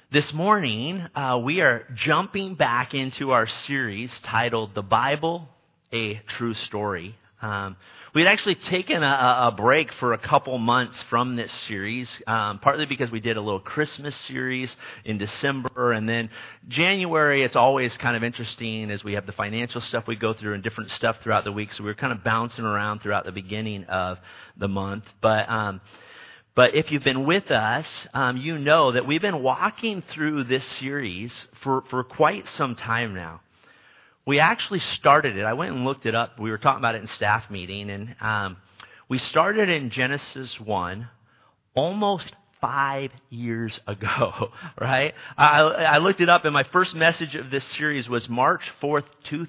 This morning, we are jumping back into our series titled The Bible, A True Story. We'd actually taken a break for a couple months from this series, partly because we did a little Christmas series in December, and then January, it's always kind of interesting as we have the financial stuff we go through and different stuff throughout the week, so we were kind of bouncing around throughout the beginning of the month. But if you've been with us, you know that we've been walking through this series for quite some time now. We actually started it. I went and looked it up. We were talking about it in staff meeting, and we started in Genesis 1 almost 5 years ago, right? I looked it up, and my first message of this series was March 4th,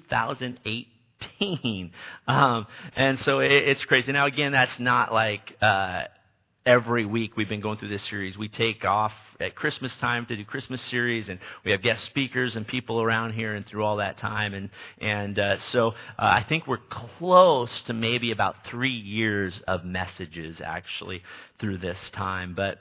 2018. And so it's crazy. Now, again, that's not like every week we've been going through this series. We take off at Christmas time to do Christmas series, and we have guest speakers and people around here and through all that time. So I think we're close to maybe about 3 years of messages actually through this time. But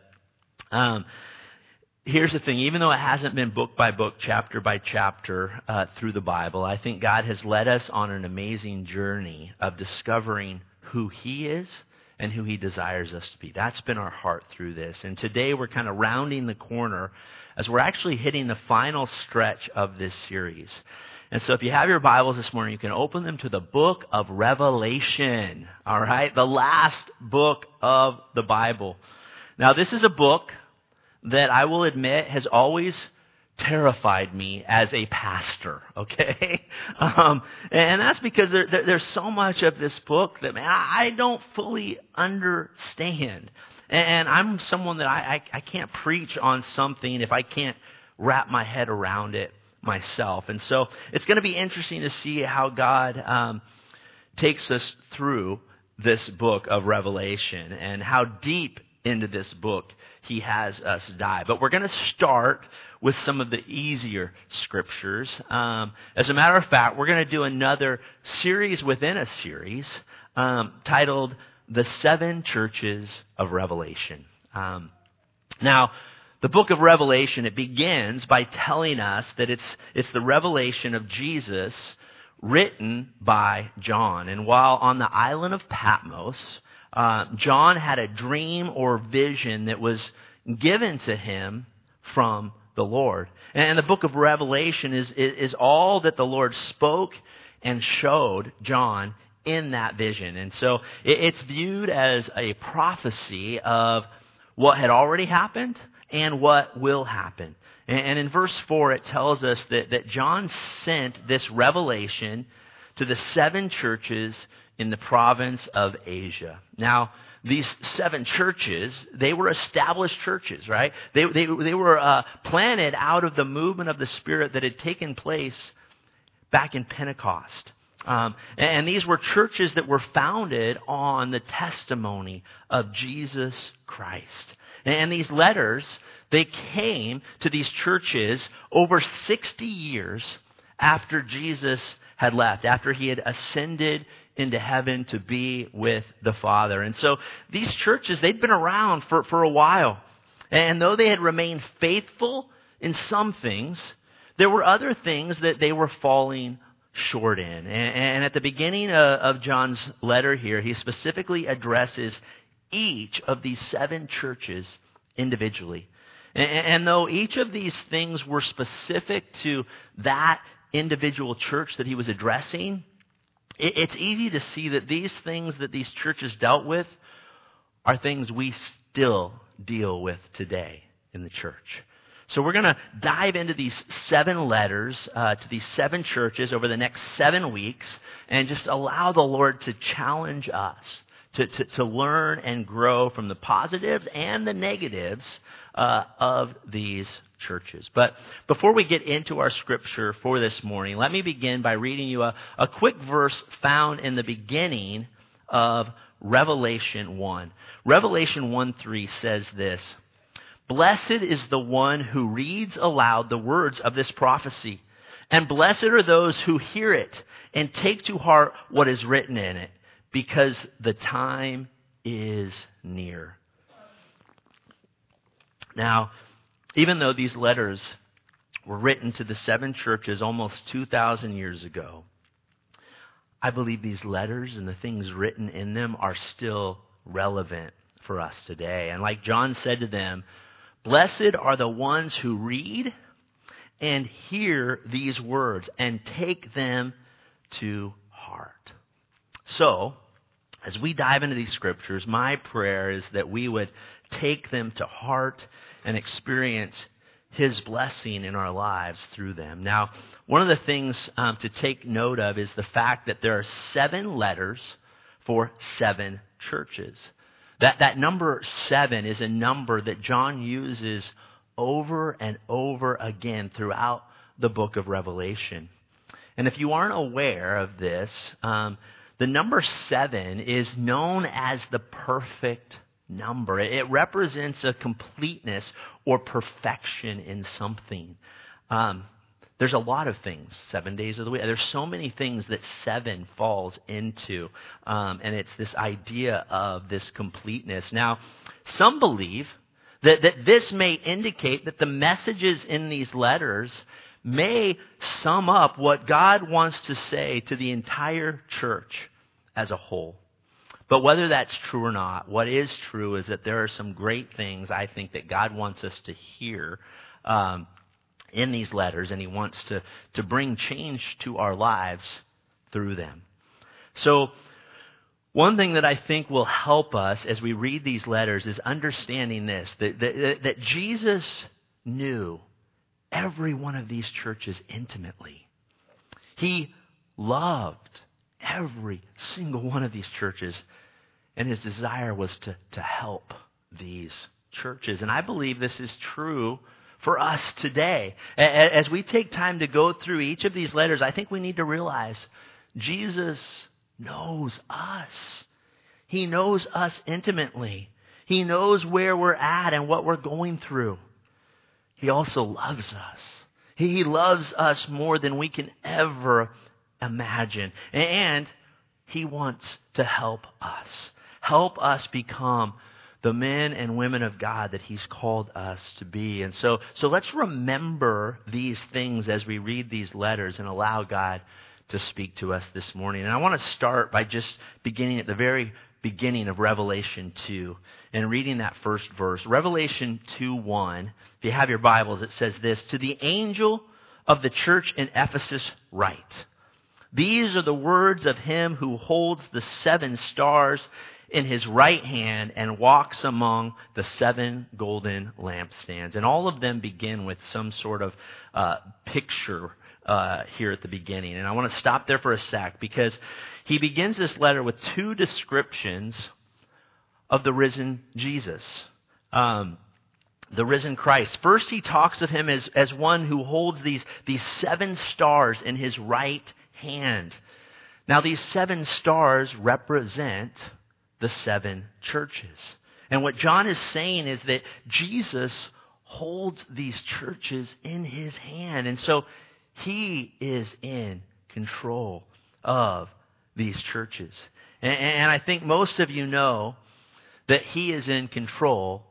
here's the thing. Even though it hasn't been book by book, chapter by chapter through the Bible, I think God has led us on an amazing journey of discovering who He is and who He desires us to be. That's been our heart through this. And today we're kind of rounding the corner as we're actually hitting the final stretch of this series. And so if you have your Bibles this morning, you can open them to the book of Revelation. All right? The last book of the Bible. Now, this is a book that I will admit has always terrified me as a pastor, okay? And that's because there's so much of this book that, man, I don't fully understand. And I'm someone that I can't preach on something if I can't wrap my head around it myself. And so it's going to be interesting to see how God takes us through this book of Revelation and how deep into this book He has us dive. But we're going to start with some of the easier scriptures. As a matter of fact, we're going to do another series within a series titled The Seven Churches of Revelation. Now, the book of Revelation, it begins by telling us that it's the revelation of Jesus written by John. And while on the island of Patmos, John had a dream or vision that was given to him from the Lord. And the book of Revelation is all that the Lord spoke and showed John in that vision. And so it's viewed as a prophecy of what had already happened and what will happen. And in verse 4, it tells us that John sent this revelation to the 7 churches in the province of Asia. Now, these 7 churches, they were established churches, right? They were planted out of the movement of the Spirit that had taken place back in Pentecost. And these were churches that were founded on the testimony of Jesus Christ. And these letters, they came to these churches over 60 years after Jesus had left, after He had ascended into heaven to be with the Father. And so these churches, they'd been around for a while. And though they had remained faithful in some things, there were other things that they were falling short in. And at the beginning of John's letter here, he specifically addresses each of these 7 churches individually. And though each of these things were specific to that individual church that he was addressing, it's easy to see that these things that these churches dealt with are things we still deal with today in the church. So we're going to dive into these 7 letters to these 7 churches over the next 7 weeks and just allow the Lord to challenge us to learn and grow from the positives and the negatives of these churches. But before we get into our scripture for this morning, let me begin by reading you a quick verse found in the beginning of Revelation 1. Revelation 1:3 says this: "Blessed is the one who reads aloud the words of this prophecy, and blessed are those who hear it and take to heart what is written in it, because the time is near." Now, even though these letters were written to the 7 churches almost 2,000 years ago, I believe these letters and the things written in them are still relevant for us today. And like John said to them, blessed are the ones who read and hear these words and take them to heart. So, as we dive into these scriptures, my prayer is that we would take them to heart and experience His blessing in our lives through them. Now, one of the things to take note of is the fact that there are 7 letters for 7 churches. That number 7 is a number that John uses over and over again throughout the book of Revelation. And if you aren't aware of this, the number 7 is known as the perfect number. It represents a completeness or perfection in something. There's a lot of things, 7 days of the week. There's so many things that 7 falls into. And it's this idea of this completeness. Now, some believe that this may indicate that the messages in these letters may sum up what God wants to say to the entire church as a whole. But whether that's true or not, what is true is that there are some great things I think that God wants us to hear in these letters, and He wants to bring change to our lives through them. So, one thing that I think will help us as we read these letters is understanding this, that Jesus knew every one of these churches intimately. He loved every single one of these churches, and His desire was to help these churches. And I believe this is true for us today. As we take time to go through each of these letters, I think we need to realize Jesus knows us. He knows us intimately. He knows where we're at and what we're going through. He also loves us. He loves us more than we can ever imagine. And He wants to help us become the men and women of God that He's called us to be. And so let's remember these things as we read these letters and allow God to speak to us this morning. And I want to start by just beginning at the very beginning of Revelation 2 and reading that first verse. Revelation 2:1. If you have your Bibles, it says this: "To the angel of the church in Ephesus write, these are the words of Him who holds the 7 stars in His right hand and walks among the 7 golden lampstands." And all of them begin with some sort of picture here at the beginning. And I want to stop there for a sec because he begins this letter with 2 descriptions of the risen Jesus, the risen Christ. First, he talks of Him as one who holds these 7 stars in His right hand. Now, these 7 stars represent the 7 churches. And what John is saying is that Jesus holds these churches in His hand. And so He is in control of these churches. And I think most of you know that He is in control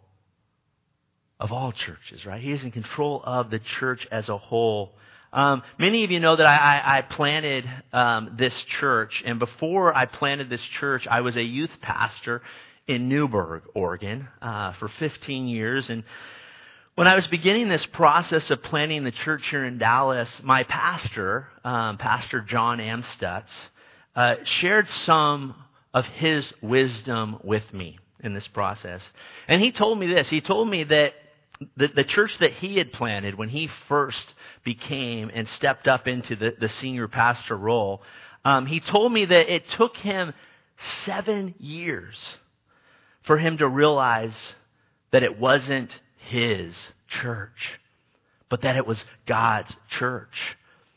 of all churches, right? He is in control of the church as a whole. Many of you know that I planted this church, and before I planted this church, I was a youth pastor in Newberg, Oregon, for 15 years. And when I was beginning this process of planting the church here in Dallas, my pastor, Pastor John Amstutz, shared some of his wisdom with me in this process. And he told me this. He told me that the church that he had planted when he first became and stepped up into the senior pastor role, he told me that it took him 7 years for him to realize that it wasn't his church, but that it was God's church.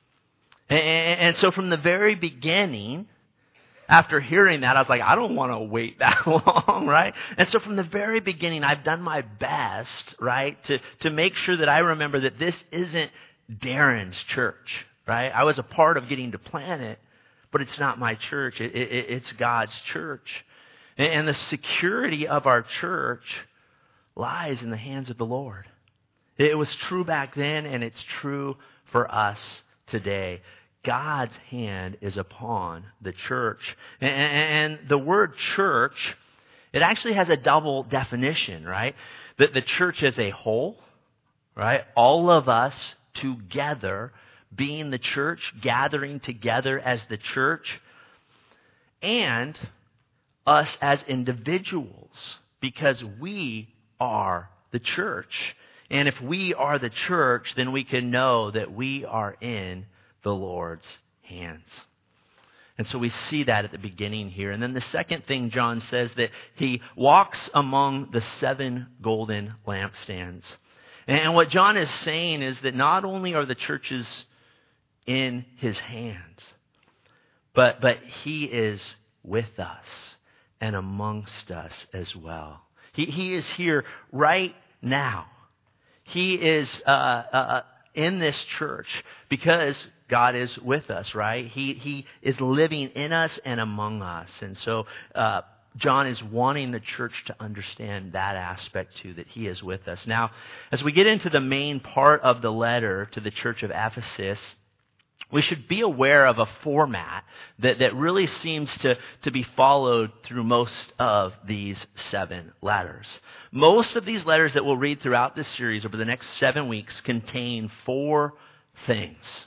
And so from the very beginning, after hearing that, I was like, I don't want to wait that long, right? And so from the very beginning, I've done my best, right, to make sure that I remember that this isn't Darren's church, right? I was a part of getting to plant it, but it's not my church. It's God's church. And the security of our church lies in the hands of the Lord. It was true back then, and it's true for us today. God's hand is upon the church. And the word church, it actually has a double definition, right? That the church as a whole, right? All of us together being the church, gathering together as the church, and us as individuals, because we are the church. And if we are the church, then we can know that we are in the Lord's hands. And so we see that at the beginning here. And then the second thing John says, that he walks among the 7 golden lampstands. And what John is saying is that not only are the churches in his hands, but he is with us and amongst us as well. He is here right now. He is in this church because God is with us, right? He is living in us and among us. And so John is wanting the church to understand that aspect too, that he is with us. Now, as we get into the main part of the letter to the church of Ephesus, we should be aware of a format that really seems to be followed through most of these 7 letters. Most of these letters that we'll read throughout this series over the next 7 weeks contain 4 things.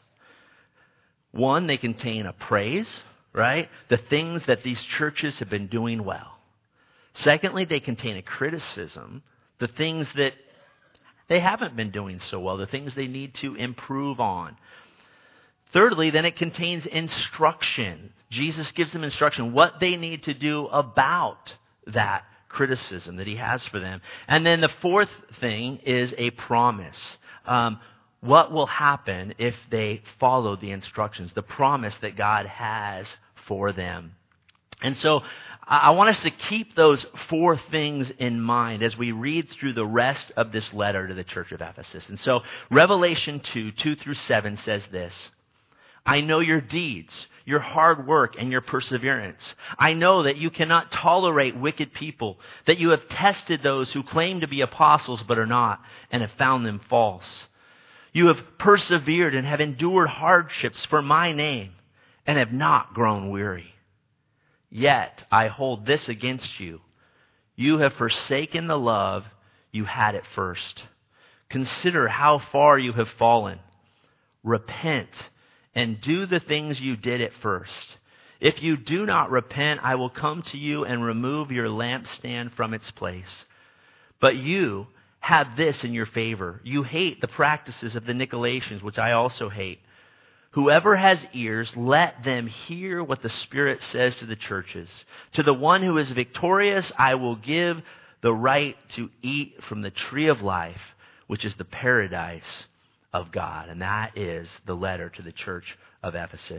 1, they contain a praise, right? The things that these churches have been doing well. Secondly, they contain a criticism, the things that they haven't been doing so well, the things they need to improve on. Thirdly, then it contains instruction. Jesus gives them instruction, what they need to do about that criticism that he has for them. And then the 4th thing is a promise. What will happen if they follow the instructions, the promise that God has for them. And so I want us to keep those 4 things in mind as we read through the rest of this letter to the church of Ephesus. And so Revelation 2:2-7 says this: I know your deeds, your hard work, and your perseverance. I know that you cannot tolerate wicked people, that you have tested those who claim to be apostles but are not, and have found them false. You have persevered and have endured hardships for my name, and have not grown weary. Yet I hold this against you. You have forsaken the love you had at first. Consider how far you have fallen. Repent and do the things you did at first. If you do not repent, I will come to you and remove your lampstand from its place. But you have this in your favor. You hate the practices of the Nicolaitans, which I also hate. Whoever has ears, let them hear what the Spirit says to the churches. To the one who is victorious, I will give the right to eat from the tree of life, which is the paradise of God. And that is the letter to the church of Ephesus.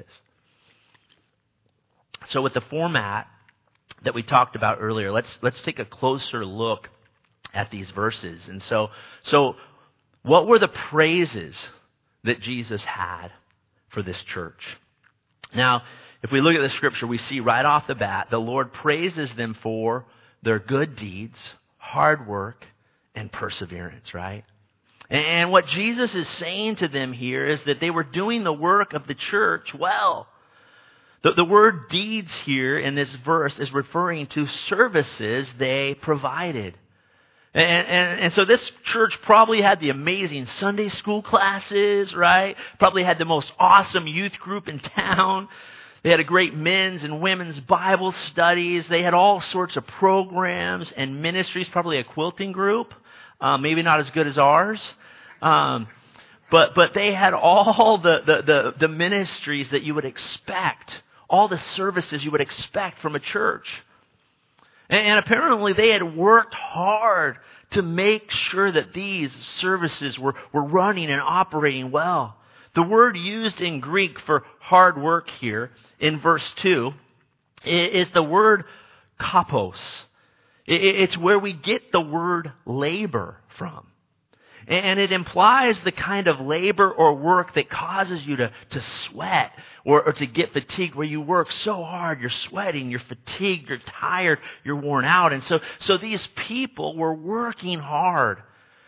So with the format that we talked about earlier, let's take a closer look at these verses. And so what were the praises that Jesus had for this church? Now, if we look at the scripture, we see right off the bat, the Lord praises them for their good deeds, hard work, and perseverance, right? And what Jesus is saying to them here is that they were doing the work of the church well. The word deeds here in this verse is referring to services they provided. And so this church probably had the amazing Sunday school classes, right? Probably had the most awesome youth group in town. They had a great men's and women's Bible studies. They had all sorts of programs and ministries, probably a quilting group. Maybe not as good as ours. But they had all the ministries that you would expect, all the services you would expect from a church. And apparently they had worked hard to make sure that these services were running and operating well. The word used in Greek for hard work here in verse 2 is the word kopos. It's where we get the word labor from. And it implies the kind of labor or work that causes you to sweat or to get fatigued, where you work so hard, you're sweating, you're fatigued, you're tired, you're worn out. And so these people were working hard.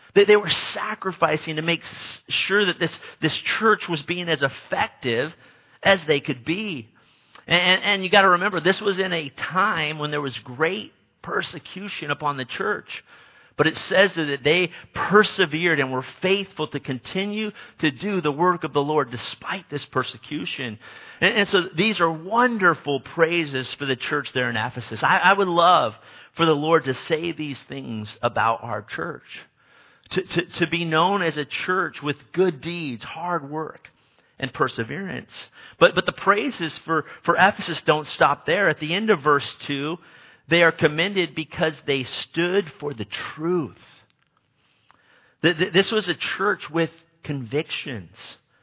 They were sacrificing to make sure that this church was being as effective as they could be. And you got to remember, this was in a time when there was great persecution upon the church. But it says that they persevered and were faithful to continue to do the work of the Lord despite this persecution. And so these are wonderful praises for the church there in Ephesus. I would love for the Lord to say these things about our church. To be known as a church with good deeds, hard work, and perseverance. But the praises for Ephesus don't stop there. At the end of verse 2, they are commended because they stood for the truth. This was a church with convictions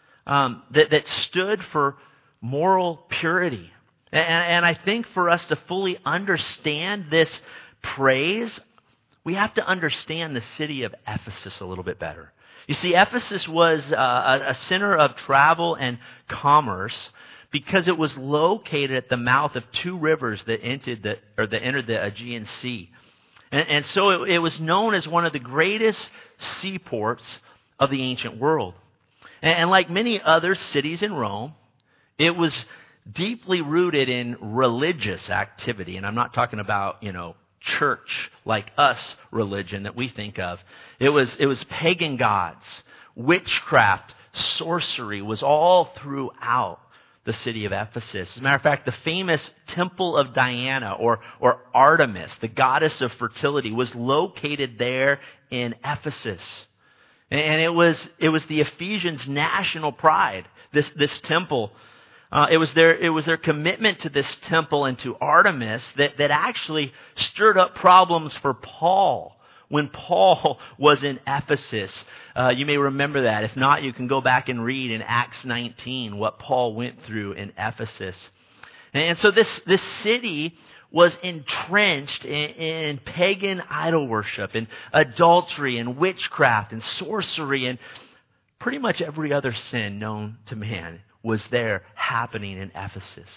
that stood for moral purity. And I think for us to fully understand this praise, we have to understand the city of Ephesus a little bit better. You see, Ephesus was a center of travel and commerce because it was located at the mouth of two rivers that entered the Aegean Sea. And so it was known as one of the greatest seaports of the ancient world. And like many other cities in Rome, it was deeply rooted in religious activity. And I'm not talking about, church like us religion that we think of. It was pagan gods, witchcraft, sorcery was all throughout the city of Ephesus. As a matter of fact, the famous Temple of Diana or Artemis, the goddess of fertility, was located there in Ephesus. And it was the Ephesians' national pride, this temple. It was their commitment to this temple and to Artemis that actually stirred up problems for Paul when Paul was in Ephesus. You may remember that. If not, you can go back and read in Acts 19 what Paul went through in Ephesus. And so this city was entrenched in pagan idol worship and adultery and witchcraft and sorcery and pretty much every other sin known to man was there happening in Ephesus.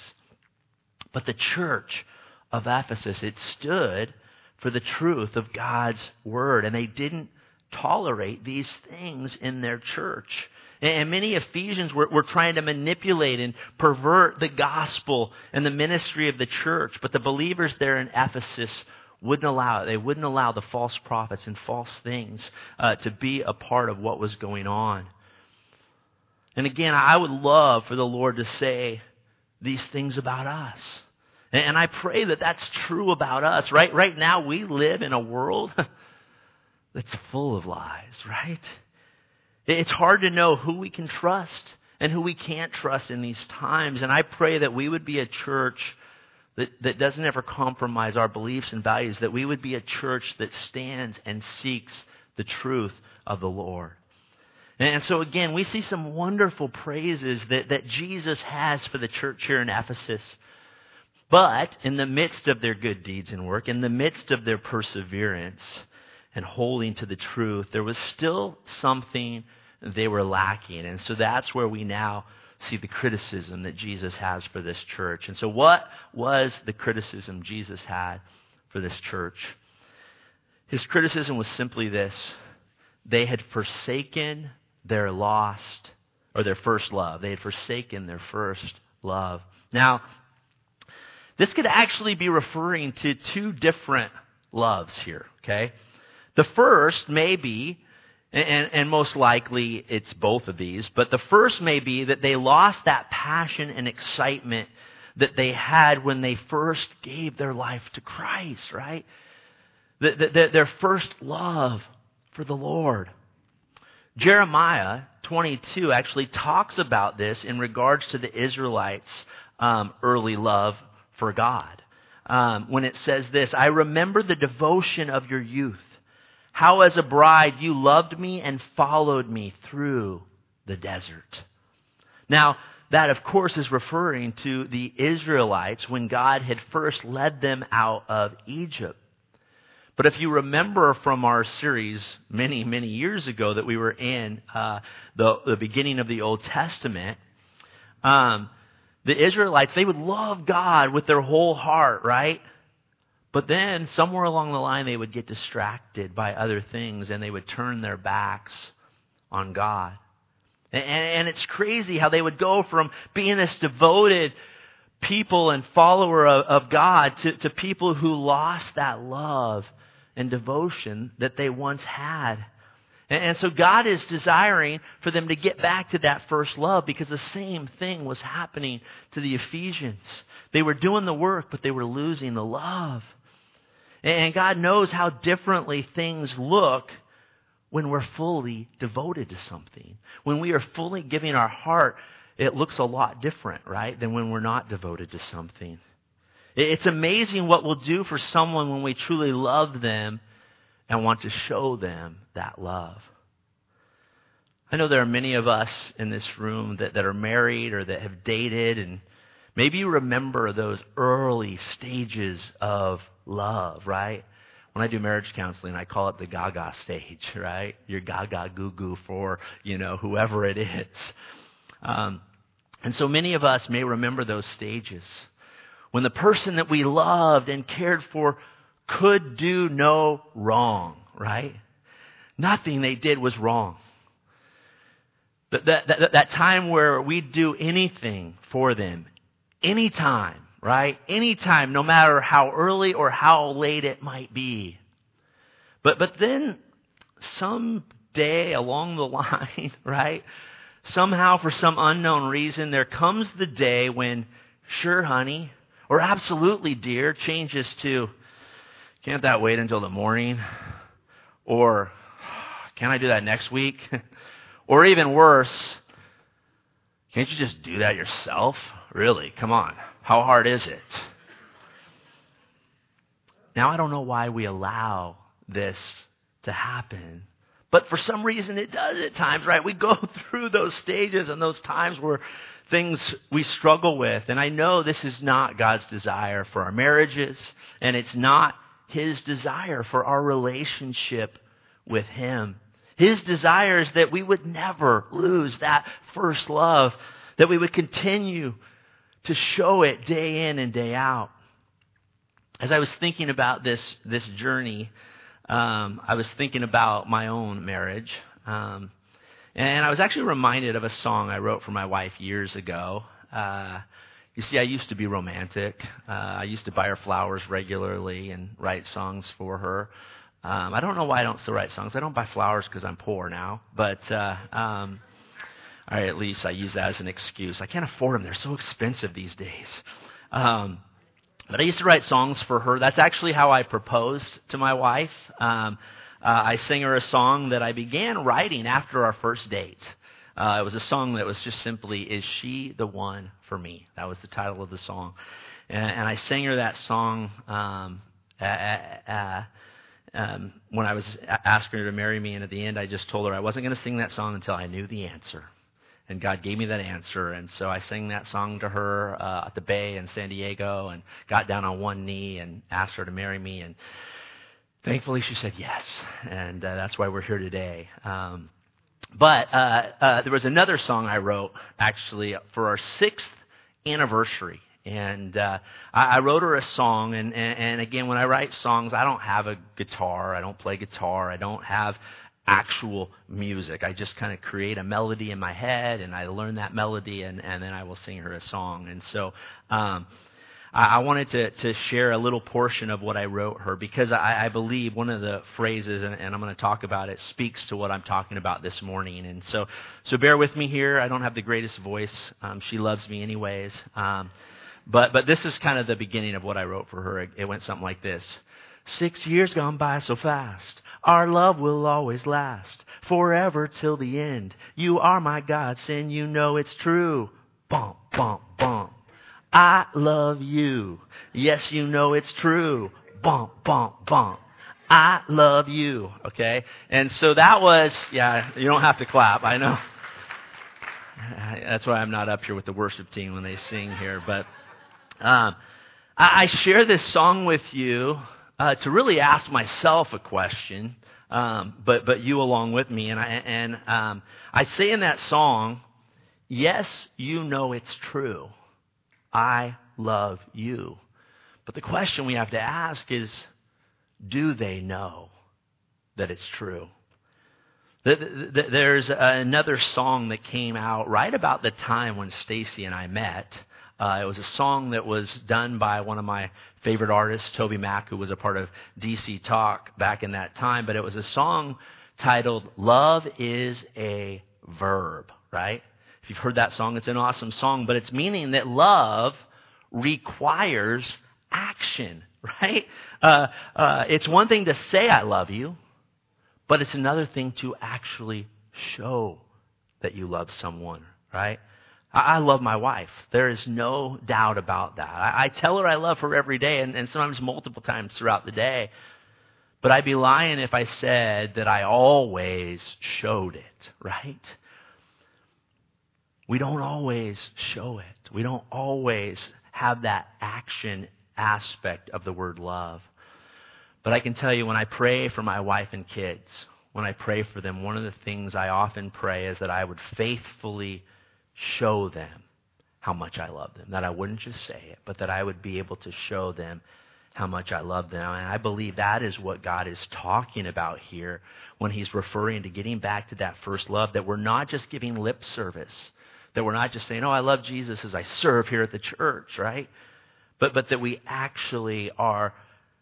But the church of Ephesus, it stood for the truth of God's word, and they didn't tolerate these things in their church. And many Ephesians were trying to manipulate and pervert the gospel and the ministry of the church, but the believers there in Ephesus wouldn't allow it. They wouldn't allow the false prophets and false things to be a part of what was going on. And again, I would love for the Lord to say these things about us. And I pray that that's true about us. Right now, we live in a world that's full of lies, right? It's hard to know who we can trust and who we can't trust in these times. And I pray that we would be a church that doesn't ever compromise our beliefs and values, that we would be a church that stands and seeks the truth of the Lord. And so again, we see some wonderful praises that Jesus has for the church here in Ephesus. But in the midst of their good deeds and work, in the midst of their perseverance and holding to the truth, there was still something they were lacking. And so that's where we now see the criticism that Jesus has for this church. And so what was the criticism Jesus had for this church? His criticism was simply this: they had forsaken their first love. They had forsaken their first love. Now, this could actually be referring to two different loves here, okay? The first may be, and most likely it's both of these, but the first may be that they lost that passion and excitement that they had when they first gave their life to Christ, right? Their first love for the Lord. Jeremiah 22 actually talks about this in regards to the Israelites' early love for God. When it says this, I remember the devotion of your youth, how as a bride you loved me and followed me through the desert. Now, that of course is referring to the Israelites when God had first led them out of Egypt. But if you remember from our series many, many years ago that we were in the beginning of the Old Testament, the Israelites, they would love God with their whole heart, right? But then somewhere along the line, they would get distracted by other things and they would turn their backs on God. And it's crazy how they would go from being this devoted people and follower of God to people who lost that love and devotion that they once had. And so God is desiring for them to get back to that first love, because the same thing was happening to the Ephesians. They were doing the work, but they were losing the love. And God knows how differently things look when we're fully devoted to something. When we are fully giving our heart, it looks a lot different, right, than when we're not devoted to something. It's amazing what we'll do for someone when we truly love them and want to show them that love. I know there are many of us in this room that are married or that have dated, and maybe you remember those early stages of love, right? When I do marriage counseling, I call it the gaga stage, right? Your gaga goo-goo for, whoever it is. And so many of us may remember those stages when the person that we loved and cared for could do no wrong, right? Nothing they did was wrong. That time where we'd do anything for them, anytime, right? Anytime, no matter how early or how late it might be. But then someday along the line, right? Somehow, for some unknown reason, there comes the day when, sure, honey, or absolutely, dear, changes to, can't that wait until the morning? Or, can I do that next week? Or even worse, can't you just do that yourself? Really, come on. How hard is it? Now, I don't know why we allow this to happen, but for some reason it does at times, right? We go through those stages and those times where things we struggle with. And I know this is not God's desire for our marriages, and it's not His desire for our relationship with Him. His desire is that we would never lose that first love, that we would continue to show it day in and day out. As I was thinking about this journey, I was thinking about my own marriage. And I was actually reminded of a song I wrote for my wife years ago. You see, I used to be romantic. I used to buy her flowers regularly and write songs for her. I don't know why I don't still write songs. I don't buy flowers because I'm poor now. But at least I use that as an excuse. I can't afford them. They're so expensive these days. But I used to write songs for her. That's actually how I proposed to my wife. I sang her a song that I began writing after our first date. It was a song that was just simply, "Is She the One for Me?" That was the title of the song. And I sang her that song when I was asking her to marry me. And at the end, I just told her I wasn't going to sing that song until I knew the answer. And God gave me that answer. And so I sang that song to her at the Bay in San Diego and got down on one knee and asked her to marry me. And thankfully, she said yes. And that's why we're here today. But there was another song I wrote, actually, for our 6th anniversary. And I wrote her a song. And again, when I write songs, I don't have a guitar. I don't play guitar. I don't have actual music. I just kind of create a melody in my head, and I learn that melody, and then I will sing her a song. And so I wanted to share a little portion of what I wrote her, because I believe one of the phrases, and I'm going to talk about it, speaks to what I'm talking about this morning. And so bear with me here. I don't have the greatest voice. She loves me anyways. But this is kind of the beginning of what I wrote for her. It went something like this. 6 years gone by so fast. Our love will always last forever till the end. You are my godsend, you know it's true. Bump, bump, bump. I love you. Yes, you know it's true. Bump, bump, bump. I love you. Okay? And so that was, yeah, you don't have to clap, I know. That's why I'm not up here with the worship team when they sing here. But I share this song with you to really ask myself a question, but you along with me. And I say in that song, yes, you know it's true. I love you. But the question we have to ask is, do they know that it's true? There's another song that came out right about the time when Stacy and I met. It was a song that was done by one of my favorite artists, Toby Mac, who was a part of DC Talk back in that time. But it was a song titled, Love is a Verb, right? If you've heard that song, it's an awesome song. But it's meaning that love requires action, right? It's one thing to say I love you, but it's another thing to actually show that you love someone, right? I love my wife. There is no doubt about that. I tell her I love her every day and sometimes multiple times throughout the day. But I'd be lying if I said that I always showed it, right? We don't always show it. We don't always have that action aspect of the word love. But I can tell you, when I pray for my wife and kids, when I pray for them, one of the things I often pray is that I would faithfully show them how much I love them. That I wouldn't just say it, but that I would be able to show them how much I love them. And I believe that is what God is talking about here when he's referring to getting back to that first love, that we're not just giving lip service, that we're not just saying, oh, I love Jesus as I serve here at the church, right? But that we actually are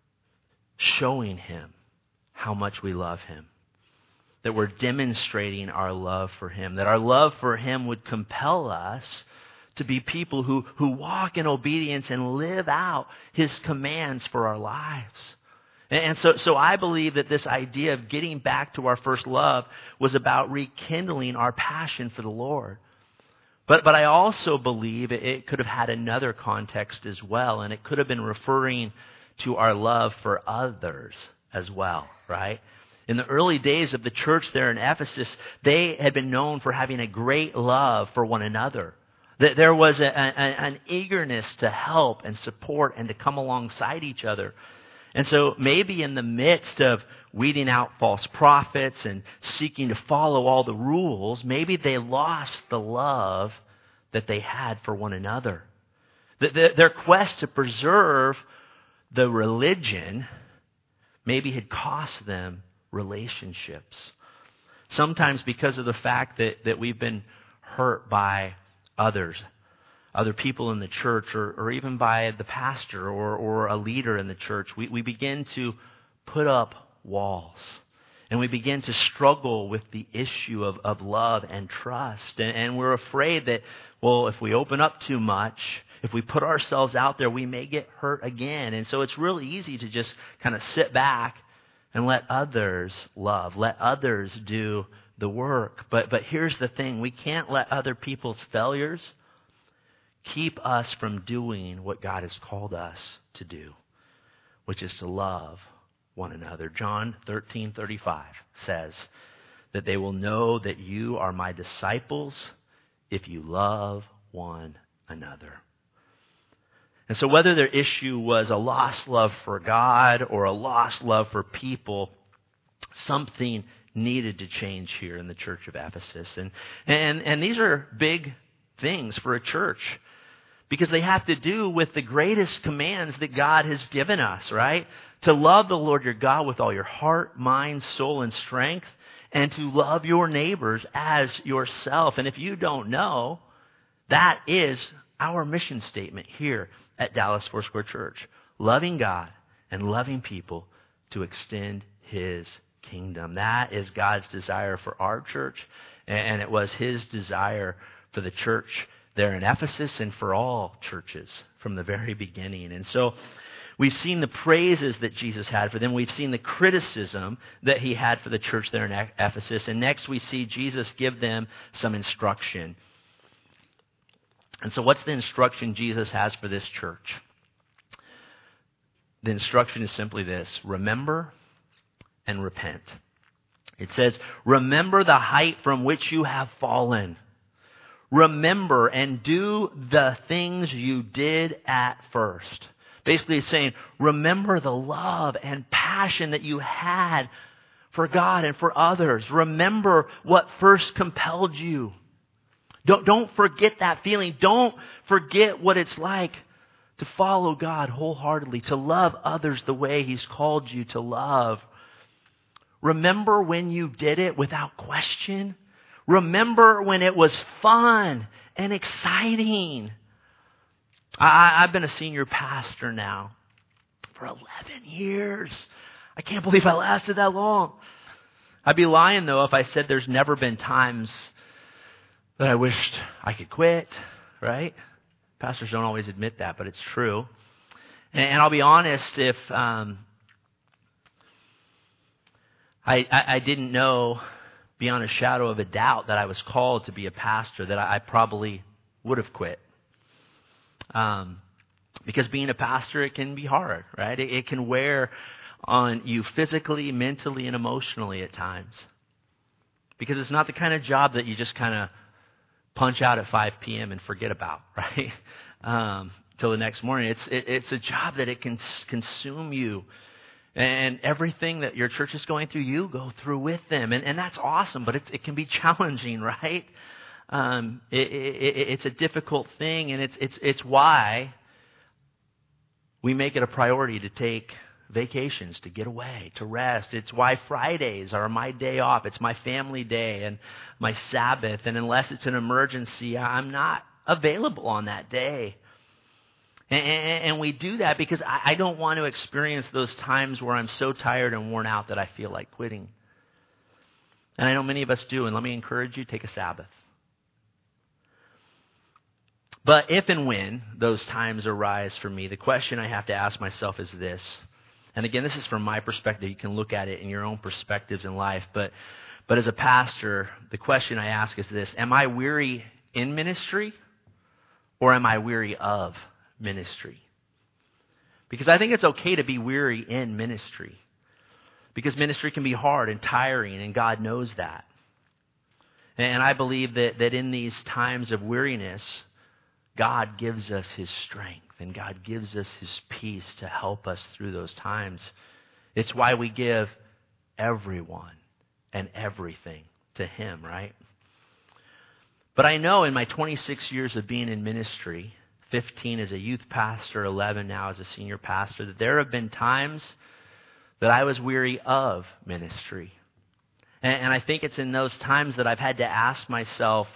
showing him how much we love him. That we're demonstrating our love for him. That our love for him would compel us to be people who walk in obedience and live out his commands for our lives. And so I believe that this idea of getting back to our first love was about rekindling our passion for the Lord. But I also believe it could have had another context as well, and it could have been referring to our love for others as well, right? In the early days of the church there in Ephesus, they had been known for having a great love for one another. There was an eagerness to help and support and to come alongside each other. And so maybe in the midst of weeding out false prophets and seeking to follow all the rules, maybe they lost the love that they had for one another. Their quest to preserve the religion maybe had cost them relationships. Sometimes because of the fact that we've been hurt by others, other people in the church, or even by the pastor or a leader in the church, we begin to put up walls. And we begin to struggle with the issue of love and trust. And we're afraid that, well, if we open up too much, if we put ourselves out there, we may get hurt again. And so it's really easy to just kind of sit back and let others love, let others do the work. But here's the thing, we can't let other people's failures keep us from doing what God has called us to do, which is to love one another. John 13:35 says that they will know that you are my disciples if you love one another. And so whether their issue was a lost love for God or a lost love for people, something needed to change here in the church of Ephesus. And these are big things for a church because they have to do with the greatest commands that God has given us, right? To love the Lord your God with all your heart, mind, soul, and strength, and to love your neighbors as yourself. And if you don't know, that is our mission statement here at Dallas Foursquare Church. Loving God and loving people to extend his kingdom. That is God's desire for our church, and it was his desire for the church there in Ephesus and for all churches from the very beginning. And so we've seen the praises that Jesus had for them. We've seen the criticism that he had for the church there in Ephesus. And next we see Jesus give them some instruction. And so what's the instruction Jesus has for this church? The instruction is simply this: remember and repent. It says, remember the height from which you have fallen. Remember and do the things you did at first. Basically it's saying, remember the love and passion that you had for God and for others. Remember what first compelled you. Don't forget that feeling. Don't forget what it's like to follow God wholeheartedly, to love others the way He's called you to love. Remember when you did it without question? Remember when it was fun and exciting? I've been a senior pastor now for 11 years. I can't believe I lasted that long. I'd be lying, though, if I said there's never been times that I wished I could quit, right? Pastors don't always admit that, but it's true. And I'll be honest, if I didn't know beyond a shadow of a doubt that I was called to be a pastor, that I probably would have quit. Because being a pastor, it can be hard, right? It can wear on you physically, mentally, and emotionally at times. Because it's not the kind of job that you just kind of punch out at 5 p.m. and forget about, right? Till the next morning. It's a job that it can consume you. And everything that your church is going through, you go through with them. And that's awesome, but it can be challenging, right? It's a difficult thing, and it's why we make it a priority to take vacations, to get away, to rest. It's why Fridays are my day off. It's my family day and my Sabbath. And unless it's an emergency, I'm not available on that day. And we do that because I don't want to experience those times where I'm so tired and worn out that I feel like quitting. And I know many of us do. And let me encourage you, take a Sabbath. But if and when those times arise for me, the question I have to ask myself is this. And again, this is from my perspective. You can look at it in your own perspectives in life. But as a pastor, the question I ask is this. Am I weary in ministry, or am I weary of ministry? Because I think it's okay to be weary in ministry. Because ministry can be hard and tiring, and God knows that. And I believe that in these times of weariness, God gives us His strength, and God gives us His peace to help us through those times. It's why we give everyone and everything to Him, right? But I know in my 26 years of being in ministry, 15 as a youth pastor, 11 now as a senior pastor, that there have been times that I was weary of ministry. And I think it's in those times that I've had to ask myself,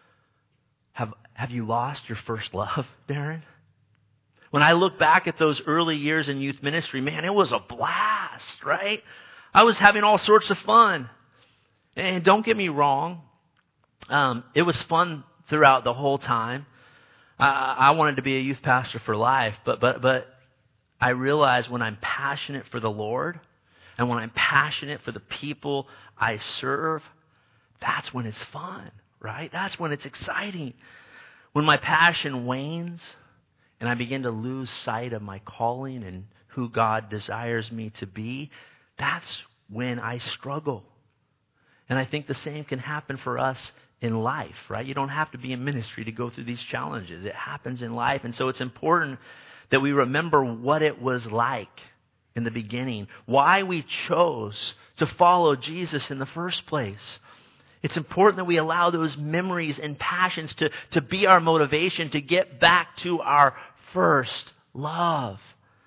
have you lost your first love, Darren? When I look back at those early years in youth ministry, man, it was a blast, right? I was having all sorts of fun. And don't get me wrong, it was fun throughout the whole time. I wanted to be a youth pastor for life, but I realize when I'm passionate for the Lord and when I'm passionate for the people I serve, that's when it's fun, right? That's when it's exciting. When my passion wanes and I begin to lose sight of my calling and who God desires me to be, that's when I struggle. And I think the same can happen for us in life, right? You don't have to be in ministry to go through these challenges. It happens in life. And so it's important that we remember what it was like in the beginning, why we chose to follow Jesus in the first place. It's important that we allow those memories and passions to be our motivation to get back to our first love.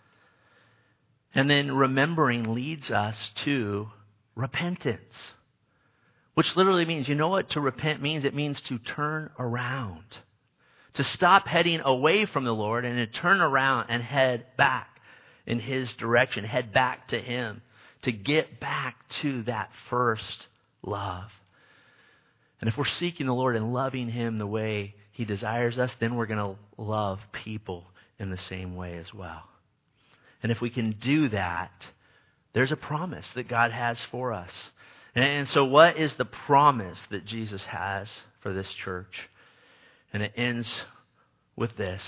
And then remembering leads us to repentance. Which literally means, you know what to repent means? It means to turn around. To stop heading away from the Lord and to turn around and head back in His direction. Head back to Him. To get back to that first love. And if we're seeking the Lord and loving Him the way He desires us, then we're going to love people in the same way as well. And if we can do that, there's a promise that God has for us. And so what is the promise that Jesus has for this church? And it ends with this: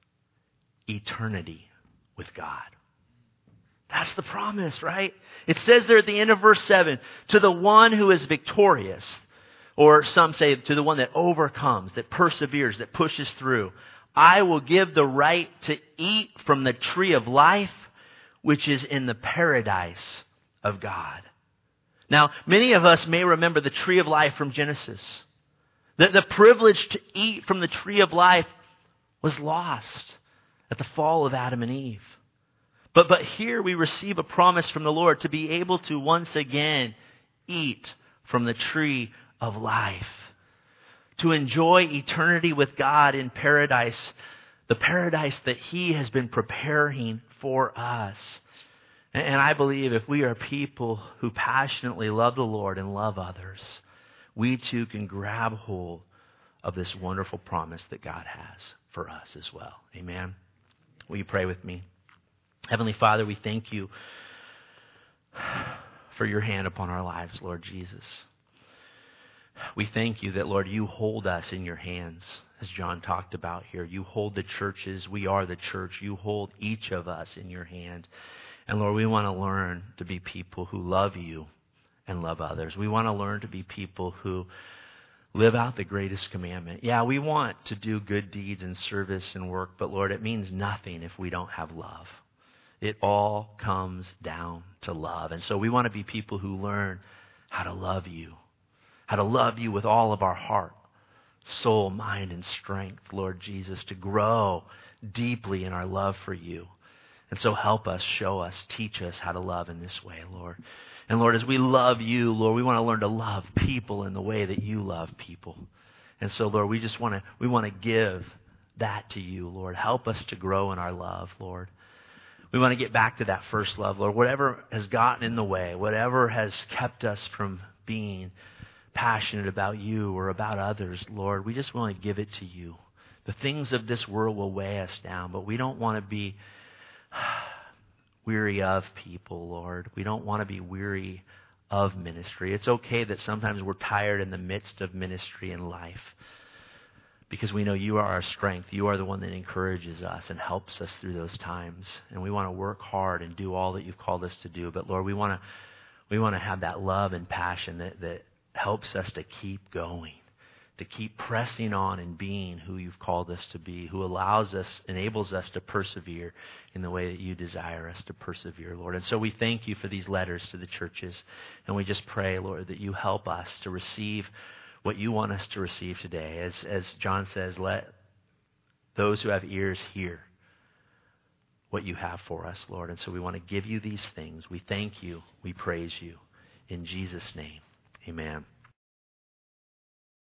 eternity with God. That's the promise, right? It says there at the end of verse 7, to the one who is victorious, or some say to the one that overcomes, that perseveres, that pushes through, I will give the right to eat from the tree of life, which is in the paradise of God. Now, many of us may remember the tree of life from Genesis. The privilege to eat from the tree of life was lost at the fall of Adam and Eve. But here we receive a promise from the Lord to be able to once again eat from the tree of life, to enjoy eternity with God in paradise, the paradise that He has been preparing for us. And I believe if we are people who passionately love the Lord and love others, we too can grab hold of this wonderful promise that God has for us as well. Amen. Will you pray with me? Heavenly Father, we thank you for your hand upon our lives, Lord Jesus. We thank you that, Lord, you hold us in your hands, as John talked about here. You hold the churches. We are the church. You hold each of us in your hand. And Lord, we want to learn to be people who love you and love others. We want to learn to be people who live out the greatest commandment. Yeah, we want to do good deeds and service and work, but Lord, it means nothing if we don't have love. It all comes down to love. And so we want to be people who learn how to love you with all of our heart, soul, mind, and strength, Lord Jesus, to grow deeply in our love for you. And so help us, show us, teach us how to love in this way, Lord. And Lord, as we love you, Lord, we want to learn to love people in the way that you love people. And so, Lord, we want to give that to you, Lord. Help us to grow in our love, Lord. We want to get back to that first love, Lord. Whatever has gotten in the way, whatever has kept us from being passionate about you or about others, Lord, we just want to give it to you. The things of this world will weigh us down, but we don't want to be weary of people, Lord. We don't want to be weary of ministry. It's okay that sometimes we're tired in the midst of ministry and life, because we know you are our strength. You are the one that encourages us and helps us through those times. And we want to work hard and do all that you've called us to do. But Lord, we want to have that love and passion that helps us to keep going, to keep pressing on and being who you've called us to be, who enables us to persevere in the way that you desire us to persevere, Lord. And so we thank you for these letters to the churches. And we just pray, Lord, that you help us to receive what you want us to receive today. As John says, let those who have ears hear what you have for us, Lord. And so we want to give you these things. We thank you. We praise you. In Jesus' name, amen.